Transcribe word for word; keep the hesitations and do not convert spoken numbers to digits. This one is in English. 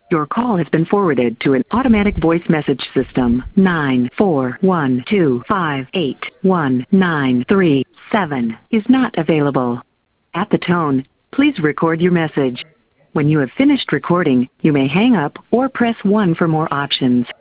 Your call has been forwarded to an automatic voice message system. nine four one two five eight one nine three seven is not available. At the tone, please record your message. When you have finished recording, you may hang up or press one for more options.